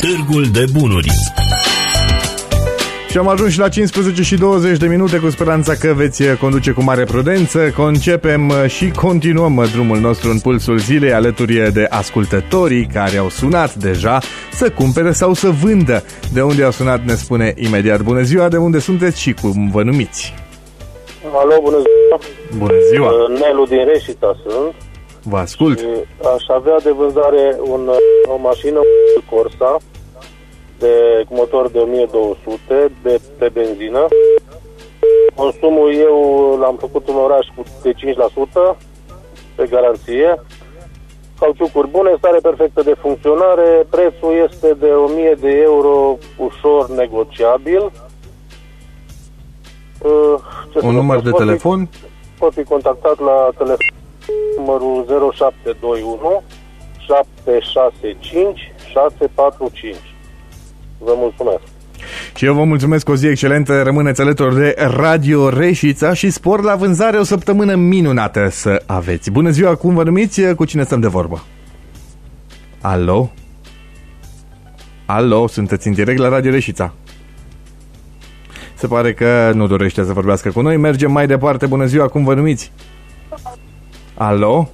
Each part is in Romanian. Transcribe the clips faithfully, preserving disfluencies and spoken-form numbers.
Târgul de Bunuri. Și am ajuns și la cincisprezece și douăzeci de minute, cu speranța că veți conduce cu mare prudență. Concepem și continuăm drumul nostru în Pulsul Zilei, alături de ascultătorii care au sunat deja să cumpere sau să vândă. De unde au sunat ne spune imediat. Bună ziua, de unde sunteți și cum vă numiți? Alo, bună ziua. Bună ziua. Nelu din Reșița sunt. Vă ascult. Și aș avea de vânzare un, o mașină Corsa de cu motor de o mie două sute de pe benzină. Consumul eu l-am făcut în oraș cu de cinci la sută pe garanție. Cauciucuri bune, stare perfectă de funcționare. Prețul este de o mie de euro, ușor negociabil. Ce un număr de telefon? Fi, pot fi contactat la telefon numărul zero șapte doi unu șapte șase cinci șase patru cinci. Vă mulțumesc. Și eu vă mulțumesc, o zi excelentă. Rămâneți alături de Radio Reșița și spor la vânzare, o săptămână minunată să aveți. Bună ziua, cum vă numiți? Cu cine stăm de vorbă? Alo? Alo, sunteți în direct la Radio Reșița. Se pare că nu dorește să vorbească cu noi. Mergem mai departe. Bună ziua, cum vă numiți? Alo?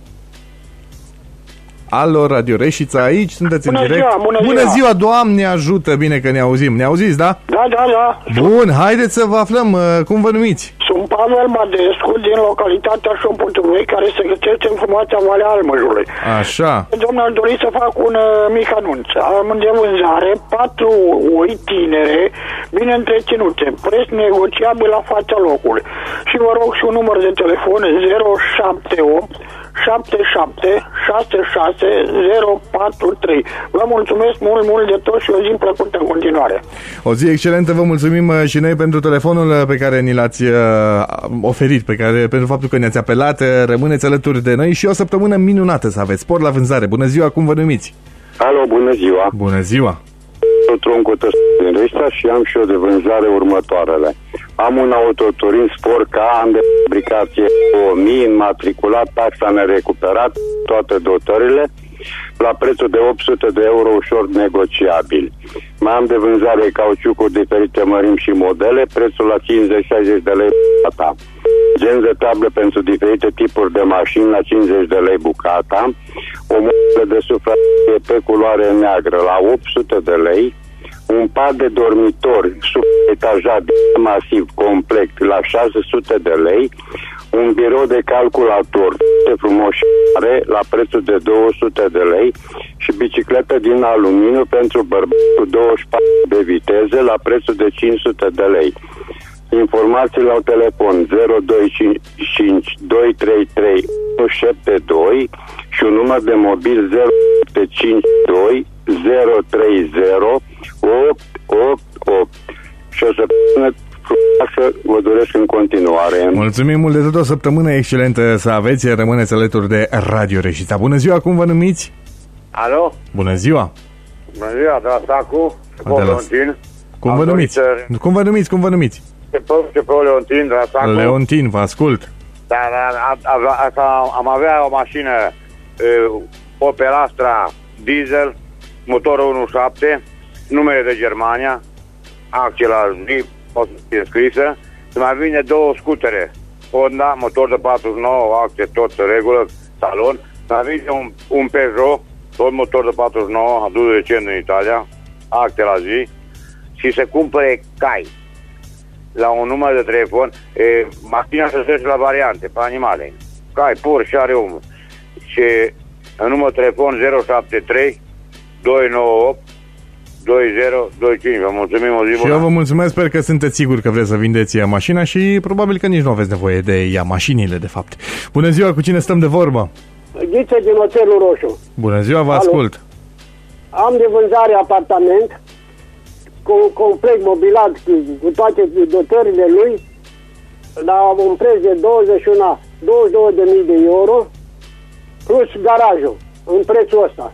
Alo, Radio Reșița, aici sunteți bună în direct. Ziua, bună, bună ziua. ziua, Doamne ajută, bine că ne auzim. Ne auziți, da? Da, da, da. Bun, haideți să vă aflăm. Cum vă numiți? Sunt Pavel Badescu din localitatea Șomputului, care se găsește în frumoasa Valea Almăjului. Așa. Domnul, aș dori să fac un uh, mic anunț. Am de vânzare patru oi tinere, bine întreținute, preț negociabil la fața locului. Și vă rog și un număr de telefon zero șapte opt șapte șapte șase șase zero patru trei. Vă mulțumesc mult, mult de tot și o zi plăcută în continuare. O zi excelentă, vă mulțumim și noi pentru telefonul pe care ni l-ați uh, oferit, pe care, pentru faptul că ne-ați apelat. Rămâneți alături de noi și o săptămână minunată să aveți. Spor la vânzare. Bună ziua, cum vă numiți? Alo, bună ziua. Bună ziua. Troncu din Reșița și am și eu de vânzare următoarele. Am un autoturin Sport K, am de fabricație două mii, înmatriculat, taxa nerecuperat, toate dotările, la prețul de opt sute de euro, ușor negociabil. Mai am de vânzare cauciucuri diferite mărimi și modele, prețul la cincizeci șaizeci de lei bucata. Genți de tablă pentru diferite tipuri de mașini la cincizeci de lei bucata. O mobilă de sufragerie pe culoare neagră la opt sute de lei. Un pat de dormitor subetajat masiv complet la șase sute de lei. Un birou de calculator de frumos la prețul de două sute de lei și bicicletă din aluminiu pentru bărbați cu douăzeci și patru de viteze la prețul de cinci sute de lei. Informații la telefon zero doi cinci doi trei trei unu șapte doi și un număr de mobil zero șapte cinci doi zero trei zero opt opt opt. Și o săptămână frumoasă vă doresc în continuare. Mulțumim mult de tot, o săptămână excelentă să aveți. Rămâneți alături de Radio Reșița. Bună ziua, cum vă numiți? Alo? Bună ziua. Bună ziua, de la Sacu, Cepău Leontin. Cum vă numiți? Cum vă numiți? Cum vă numiți? Cepău, Cepău Leontin, de la Sacu. Leontin, vă ascult. Da, da, am avea o mașină Opel Astra diesel, motorul unu virgulă șapte, numere de Germania, acție la zi, o să fie scrisă. Se mai vine două scutere, Honda, motor de patruzeci și nouă, acție tot în regulă, salon. Se mai vine un, un Peugeot, tot motor de patruzeci și nouă, adus recent în Italia, acte la zi. Și se cumpere cai. La un număr de telefon, e, mașina se trece la variante, pe animale. Cai pur și are omul. Și în număr de telefon zero șapte trei doi nouă opt doi zero doi cinci. Vă mulțumim, o zi bună. Și eu vă mulțumesc, sper că sunteți siguri că vreți să vindeți mașina și probabil că nici nu aveți nevoie de ea, mașinile de fapt. Bună ziua, cu cine stăm de vorbă? Ghiță din Oțelul Roșu. Bună ziua, vă Alo. ascult. Am de vânzare apartament cu complet mobilat, cu toate dotările lui, la un preț de douăzeci și unu, douăzeci și două de mii de euro, plus garajul, în prețul ăsta.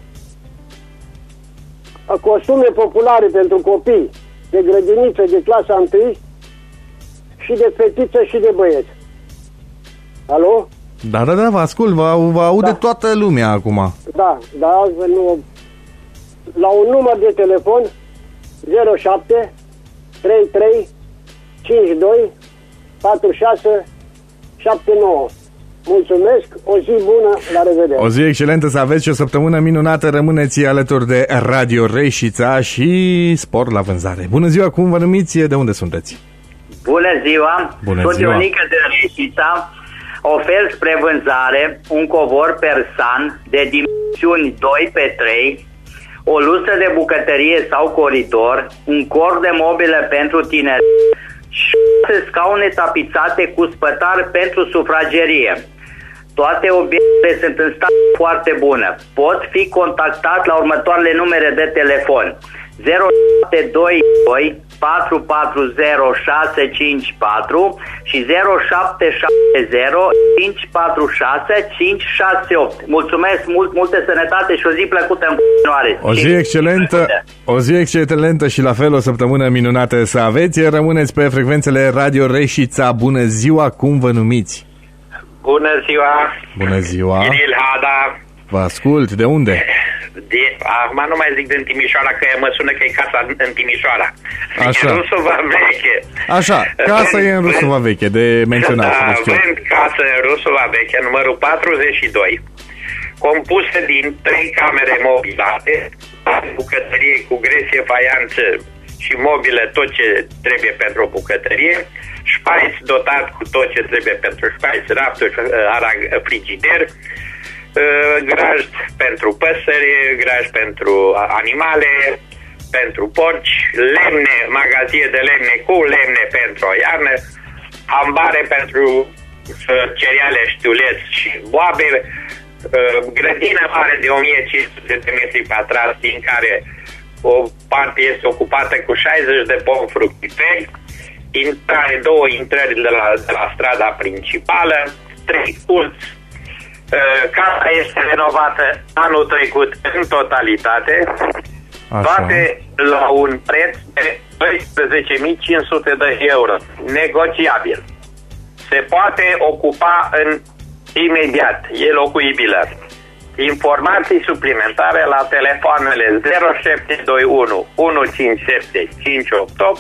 Costume populare pentru copii, de grădiniță, de clasa întâi, și de fetiță și de băieți. Alo? Da, da, da, vă ascult, vă, vă aude da. Toată lumea acum. Da, da, nu... la un număr de telefon zero șapte trei trei cinci doi patru șase șapte nouă. Mulțumesc, o zi bună, la revedere! O zi excelentă să aveți și o săptămână minunată. Rămâneți alături de Radio Reșița și spor la vânzare. Bună ziua, cum vă numiți? De unde sunteți? Bună ziua! Bună Sunt ziua. Ionică de Reșița. Ofer spre vânzare un covor persan de dimensiuni doi pe trei, o lusă de bucătărie sau coridor, un cor de mobilă pentru tineri, șase scaune tapițate cu spătar pentru sufragerie. Toate obiectele sunt în stare foarte bună. Pot fi contactat la următoarele numere de telefon: zero șapte doi doi patru patru zero șase cinci patru și zero șapte șapte zero cinci patru șase cinci șase opt. Mulțumesc mult, multă sănătate și o zi plăcută în continuare. O zi excelentă, o zi excelentă și la fel o săptămână minunată să aveți. Rămâneți pe frecvențele Radio Reșița. Bună ziua, cum vă numiți? Bună ziua! Bună ziua! Iril Hada. Vă ascult, de unde? De, acum nu mai zic din Timișoara, că mă sună că e casa în Timișoara. Așa. E Rusova Veche. Așa, casa e în Rusova Veche, de menționat. Da, vând casă în Rusova Veche, numărul patruzeci și doi, compusă din trei camere mobilate, bucătărie cu gresie, faianță și mobilă, tot ce trebuie pentru o bucătărie, șpaiț dotat cu tot ce trebuie pentru șpaiț, rafturi, frigider, graj pentru păsări, graj pentru animale, pentru porci, lemne, magazie de lemne cu lemne pentru o iarnă, ambare pentru cereale, știuleți și boabe, grădină mare de o mie cinci sute de metri pătrați, din care o parte este ocupată cu șaizeci de pomi fructiferi, intrare, două intrări de la, de la strada principală, trei curți. Casa este renovată anul trecut în totalitate. Așa. Toate la un preț de doisprezece mii cinci sute de euro, negociabil. Se poate ocupa în imediat, e locuibilă. Informații suplimentare la telefoanele zero șapte doi unu unu cinci șapte cinci opt opt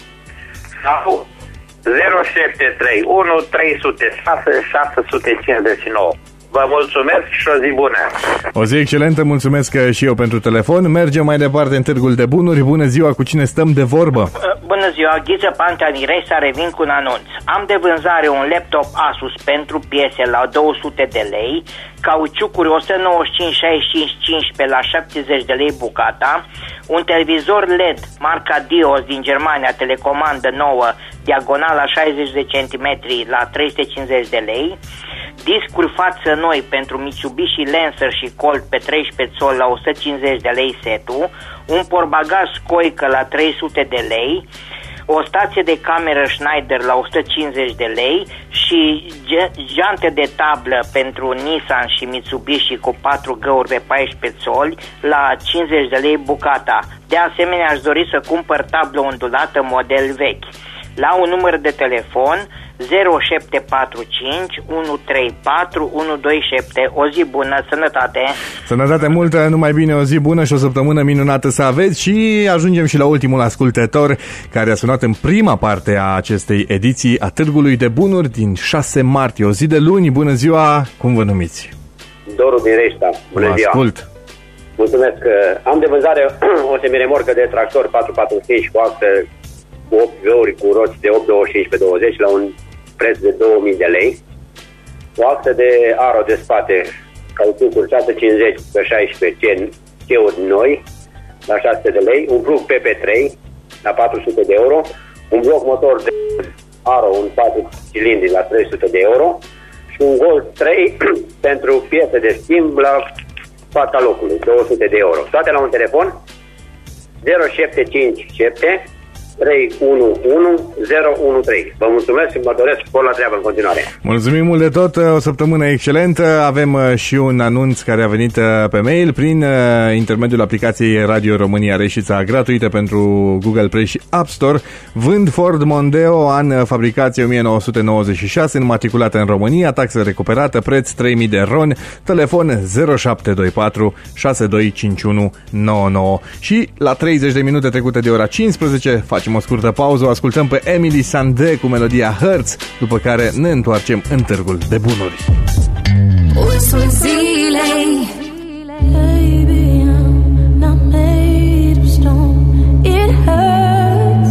sau zero șapte trei unu trei zero șase șapte cinci nouă. Vă mulțumesc și o zi bună! O zi excelentă, mulțumesc și eu pentru telefon. Mergem mai departe în Târgul de Bunuri. Bună ziua, cu cine stăm de vorbă? Bună ziua, Ghiță Pantea din Reșița, revin cu un anunț. Am de vânzare un laptop Asus pentru piese la două sute de lei, cauciucuri o sută nouăzeci și cinci șaizeci și cinci cincisprezece la șaptezeci de lei bucata, un televizor L E D marca Dios din Germania, telecomandă nouă, diagonala șaizeci de centimetri la trei sute cincizeci de lei, discuri față noi pentru Mitsubishi Lancer și Colt pe treisprezece țoli la o sută cincizeci de lei setul, un portbagaj Scoică la trei sute de lei, o stație de cameră Schneider la o sută cincizeci de lei și jante de tablă pentru Nissan și Mitsubishi cu patru găuri pe paisprezece țoli la cincizeci de lei bucata. De asemenea, aș dori să cumpăr tablă ondulată model vechi. La un număr de telefon zero șapte patru cinci unu trei patru unu doi șapte. O zi bună, sănătate! Sănătate multă, numai bine, o zi bună și o săptămână minunată să aveți. Și ajungem și la ultimul ascultător care a sunat în prima parte a acestei ediții a Târgului de Bunuri din șase martie, o zi de luni. Bună ziua, cum vă numiți? Doru din Reșița. Bună vă ziua! Ascult. Mulțumesc! Am de vânzare o semiremorcă de tractor patru patru cinci cu axă cu opt găuri cu roți de opt douăzeci și cinci pe douăzeci la un preț de două mii de lei, o axă de aro de spate, cauciucuri șase sute cincizeci pe șaisprezece, cheuri noi, la șase sute de lei, un plug P P trei la patru sute de euro, un bloc motor de aro, un patru cilindri la trei sute de euro și un Golf trei pentru piese de schimb la fața locului, două sute de euro. Toate la un telefon zero șapte cinci șapte trei unu unu zero unu trei. Vă mulțumesc și mă doresc spor la treabă în continuare. Mulțumim mult de tot, o săptămână excelentă. Avem și un anunț care a venit pe mail prin intermediul aplicației Radio România Reșița, gratuită pentru Google Play și App Store. Vând Ford Mondeo, an fabricație o mie nouă sute nouăzeci și șase, înmatriculată în România, taxă recuperată, preț trei mii de ron, telefon zero șapte doi patru șase doi cinci unu nouă nouă. Și la treizeci de minute trecute de ora cincisprezece facem o scurtă pauză, o ascultăm pe Emily Sandé cu melodia Hertz, după care ne întoarcem în Târgul de Bunuri. Pulsul zilei. Baby, I'm not made of stone. It hurts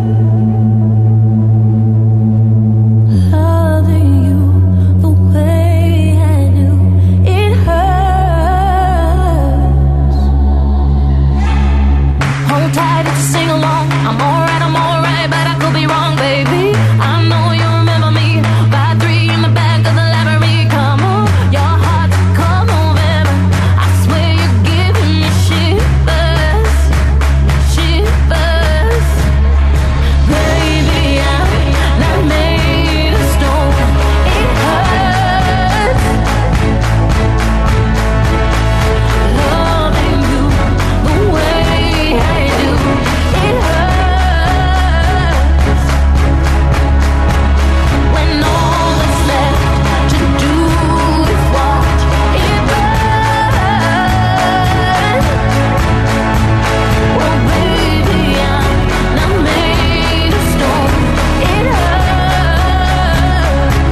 loving you the way I do. It hurts. Hold tight to sing along. I'm alright, I'm alright, but I could be wrong, baby. I know you remember me by three in the back of the library. Come on, your heart's come over. I swear you're giving me shivers, shivers. Baby, I'm not made of stone. It hurts loving you the way I do. It hurts when all that's left to do is watch it burn. Oh baby, I'm not made of stone. It hurts.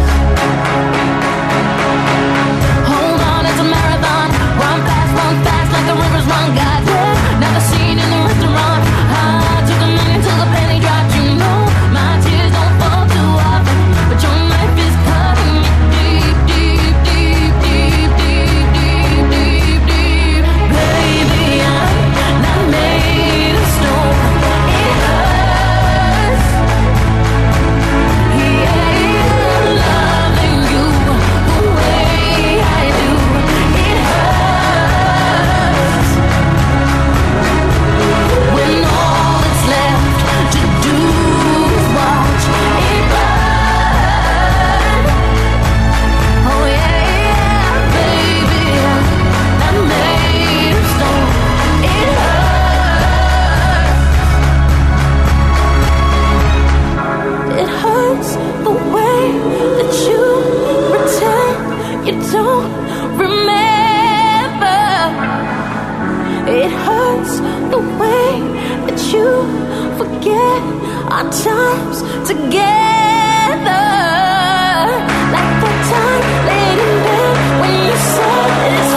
Hold on, it's a marathon. Run fast, run fast like the rivers run. God, yeah, never seen in the restaurant. I took a minute till the penny dropped. You know my tears don't fall too often, but your knife is cutting me deep, deep, deep, deep, deep, deep, deep, deep. Baby, I'm not made of stone. It hurts. Yeah, loving you the way I do. It hurts when all that's left to do is watch it burn. Oh yeah, baby, I'm not made of stone. It hurts. It hurts the way that you pretend you don't remember. It hurts the way that you forget our times together. Like the time laid in bed when you said it's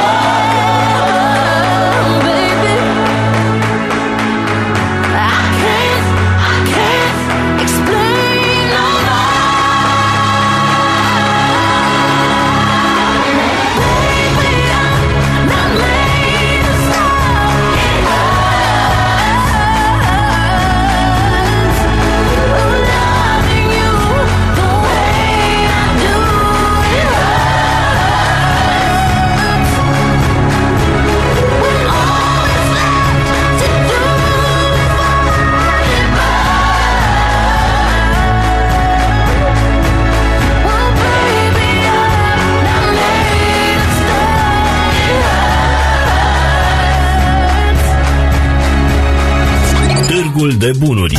forever, baby. I can't, I can't explain no baby, I'm not made of stone. It hurts loving you the way I do. It hurts when all that's left to do is watch it burn. Oh baby, I'm not made of stone. It hurts. Târgul de Bunuri.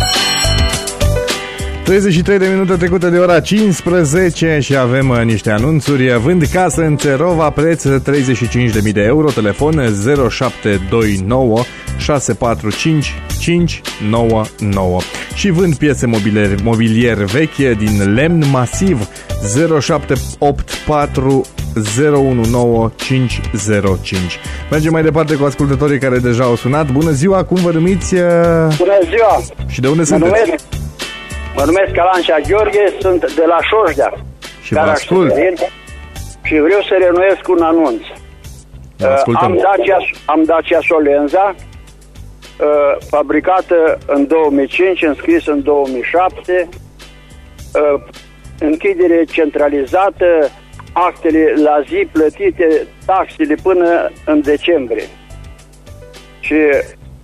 treizeci și trei de minute trecute de ora cincisprezece și avem uh, niște anunțuri. Vând casă în Țerova, preț treizeci și cinci de mii de euro, telefon zero șapte doi nouă șase patru cinci cinci nouă nouă. Și vând piese mobilier, mobilier veche din lemn masiv, zero șapte opt patru zero unu nouă cinci zero cinci. Mergem mai departe cu ascultătorii care deja au sunat. Bună ziua, cum vă numiți? uh, Bună ziua! Și de unde Mă sunteți? numesc, mă numesc Calancea Gheorghe, sunt de la Șoșdea. Și vă ascult. Și vreau să renuiesc un anunț. Vă ascultăm. Am Dacia, am Dacia Solenza, uh, fabricată în două mii cinci, înscris în două mii șapte, uh, închidere centralizată, actele la zi plătite, taxele până în decembrie. Și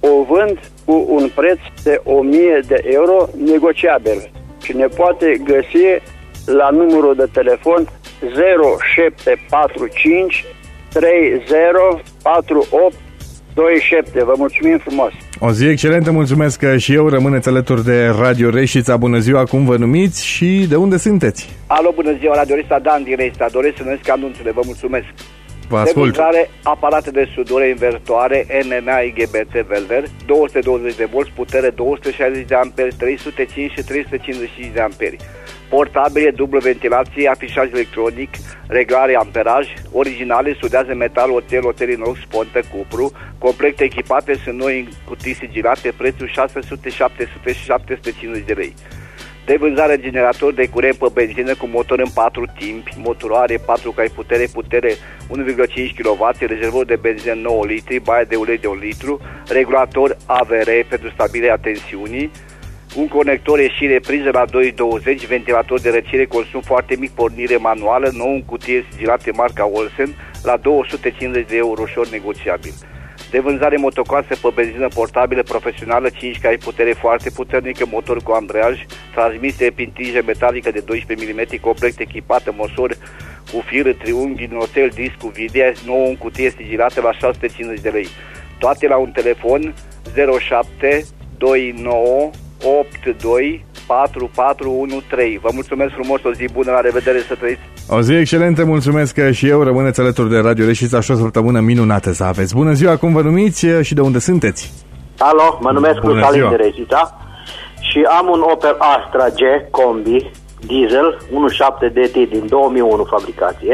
o vând cu un preț de o mie de euro negociabil și ne poate găsi la numărul de telefon zero șapte patru cinci trei zero patru opt doi șapte. Vă mulțumim frumos! O zi excelentă, mulțumesc și eu, rămâneți alături de Radio Reșița. Bună ziua, cum vă numiți și de unde sunteți? Alo, bună ziua, Radio Reșița, Dan din Reșița. Doresc să numesc anunțurile, vă mulțumesc. Vă ascult. De vânzare, aparate de sudore invertoare N M A I G B T Velder, două sute douăzeci de volți, putere două sute șaizeci de amperi, trei sute cinci și trei sute cincizeci și cinci de amperi. Portabile, dublă ventilație, afișaj electronic, reglare amperaj, originale, sudează metal, oțel, oțel inox, pontă, cupru, complet echipate, sunt noi în cutii sigilate, prețul șase sute, șapte sute și șapte sute cincizeci de lei. De vânzare generator de curent pe benzină cu motor în patru timpi, motoare patru cai putere, putere unu virgulă cinci kilowatt, rezervor de benzină nouă litri, baie de ulei de un litru, regulator A V R pentru stabilirea tensiunii, un conector ieșire priză la doi virgulă douăzeci, ventilator de răcire, consum foarte mic, pornire manuală, nou în cutie sigilate marca Olsen, la două sute cincizeci de euro, ușor negociabil. De vânzare motocoasă pe benzină portabilă profesională, cinci cai putere foarte puternică, motor cu ambreiaj, transmisie prin tijă metalică de doisprezece milimetri, complet echipată, măsori cu fir, triunghi, notel, disc cu video, nou în cutie sigilată la șase sute cincizeci de lei. Toate la un telefon zero șapte doi nouă opt doi patru patru unu trei. Vă mulțumesc frumos, o zi bună, la revedere, să trăiți! O zi excelentă, mulțumesc și eu, rămâneți alături de Radio Reșița și o săptămână minunată să aveți. Bună ziua, cum vă numiți și de unde sunteți? Alo, mă numesc Cătălin de Reșița și am un Opel Astra G Combi diesel unu virgulă șapte D T din două mii unu fabricație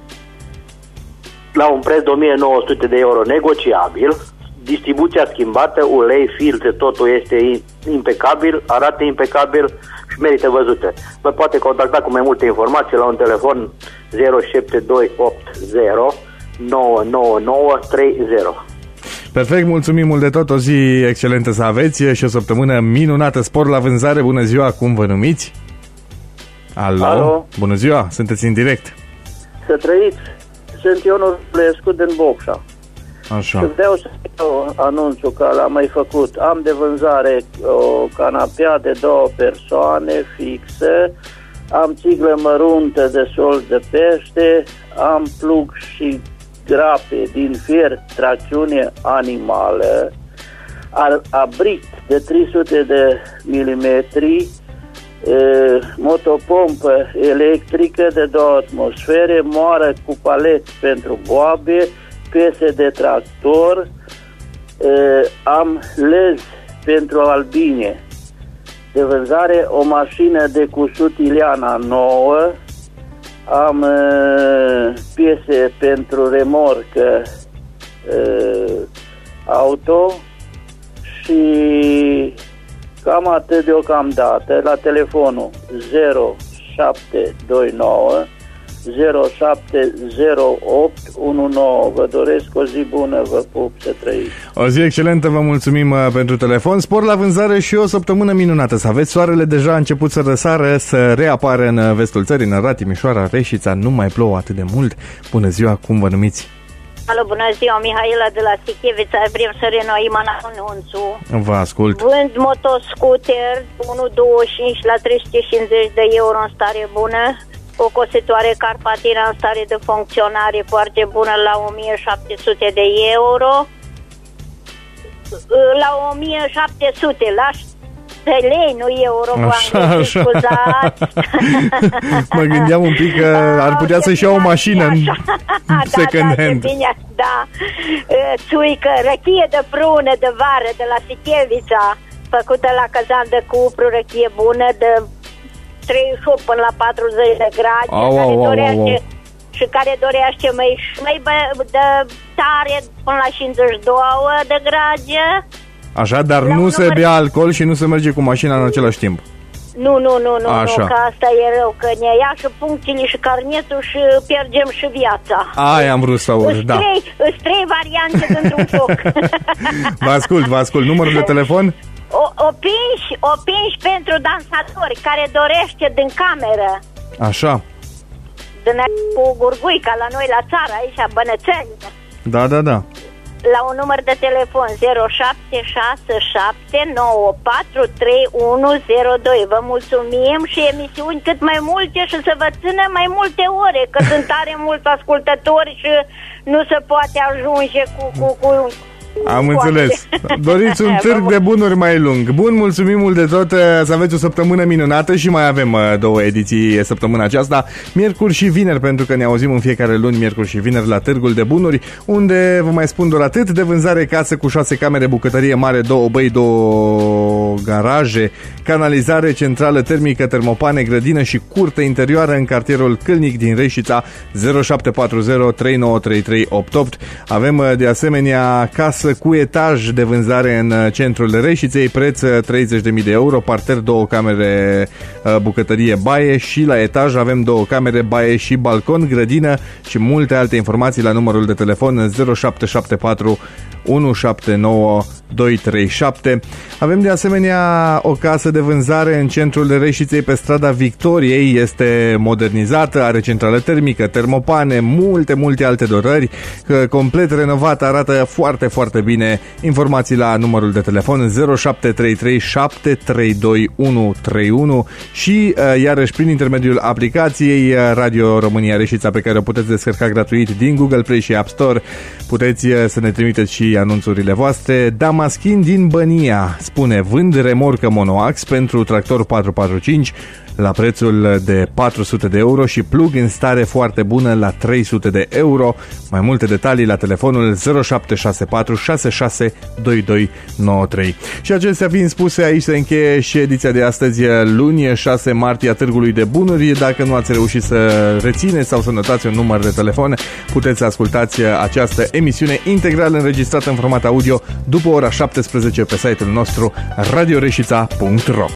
la un preț de o mie nouă sute de euro negociabil, distribuția schimbată, ulei, filtre, totul este impecabil, arată impecabil și merită văzute. Vă poate contacta cu mai multe informații la un telefon zero șapte doi opt zero nouă nouă nouă trei zero. Perfect, mulțumim mult de tot, o zi excelentă să aveți și o săptămână minunată. Spor la vânzare, bună ziua, cum vă numiți? Alo, Alo. Bună ziua, sunteți în direct. Să trăiți, sunt Ionul Plescu din Bocșa. Așa. Și vreau să dau anunțul că l-am mai făcut. Am de vânzare o canapea de două persoane fixă, am țiglă măruntă de sol de pește, am plug și grape din fier, tracțiune animală, abrit de trei sute de milimetri, motopompă electrică de două atmosfere, moară cu palet pentru boabe, piese de tractor, am lez pentru albine. De vânzare o mașină de cusut Iliana nouă, am piese pentru remorcă auto și cam atât deocamdată. La telefonul zero șapte doi nouă zero șapte zero opt unu nouă. Vă doresc o zi bună, vă pup, să trăiți. O zi excelentă, vă mulțumim pentru telefon. Spor la vânzare și o săptămână minunată să aveți. Soarele deja a început să răsară, să reapară în vestul țării, în Arad, Timișoara, Reșița. Nu mai plouă atât de mult. Bună ziua, cum vă numiți? Alo, bună ziua, Mihaela de la Sichevița. Vrem să renoim anunțul. Vă ascult. Vând motoscooter unu virgulă douăzeci și cinci la trei sute cincizeci de euro în stare bună, o cositoare Carpatina în stare de funcționare foarte bună la o mie șapte sute de euro, la o mie șapte sute, la de lei, nu euro, așa, așa. Scuzați. Mă gândeam un pic că ar putea să-și ia o mașină în second da, hand. Da, bine, da. Țuică, răchie de prună de vară de la Sichevița, făcută la cazan de cupru, răchie bună de treizeci și opt până la patruzeci de grade, au, care au, dorește, au, au. și care dorește mai, mai bă, de tare până la cincizeci și doi de grade. Așa, dar la nu se număr... bea alcool și nu se merge cu mașina în același timp. Nu, nu, nu, nu, Așa. nu, că asta e rău, că ne ia și punctele și carnetul și pierdem și viața. Aia am vrut să aud, da. Îs trei variante dintr-un foc. Vă ascult, vă ascult. Numărul de telefon? O, o pinși, o pinși pentru dansatori care dorește din cameră. Așa. Din cu gurguica la noi la țară, aici, Bănățeni. Da, da, da. la un număr de telefon zero șapte șase șapte nouă patru trei unu zero doi. Vă mulțumim și emisiuni cât mai multe și să vă țină mai multe ore, că sunt tare mulți ascultători și nu se poate ajunge cu... cu, cu Am înțeles. Doriți un târg de bunuri mai lung. Bun, mulțumim mult de tot. Să aveți o săptămână minunată și mai avem două ediții săptămâna aceasta, miercuri și vineri, pentru că ne auzim în fiecare luni, miercuri și vineri, la Târgul de Bunuri, unde vă mai spun doar atât: de vânzare casă cu șase camere, bucătărie mare, două băi, două garaje, canalizare centrală termică, termopane, grădină și curte interioară în cartierul Câlnic din Reșița. Zero șapte patru zero trei nouă trei trei opt opt. Avem de asemenea casă cu etaj de vânzare în centrul Reșiței, preț treizeci de mii de euro, parter, două camere, bucătărie, baie, și la etaj avem două camere, baie și balcon, grădină și multe alte informații la numărul de telefon zero șapte șapte patru unu șapte nouă doi trei șapte. Avem de asemenea o casă de vânzare în centrul Reșiței, pe strada Victoriei. Este modernizată, are centrală termică, termopane, multe, multe alte dorări, complet renovată, arată foarte, foarte bine. Informații la numărul de telefon zero șapte trei trei șapte trei doi unu trei unu și iarăși prin intermediul aplicației Radio România Reșița, pe care o puteți descărca gratuit din Google Play și App Store. Puteți să ne trimiteți și anunțurile voastre. Damaschin din Bănia spune: vând remorcă monoax pentru tractor patru patru cinci la prețul de patru sute de euro și plug în stare foarte bună la trei sute de euro. Mai multe detalii la telefonul zero șapte șase patru șase șase doi doi nouă trei. Și acestea fiind spuse, aici se încheie și ediția de astăzi, luni șase martie, a Târgului de Bunuri. Dacă nu ați reușit să rețineți sau să notați un număr de telefon, puteți ascultați această emisiune integral înregistrată în format audio după ora șaptesprezece pe site-ul nostru radio reșița punct ro.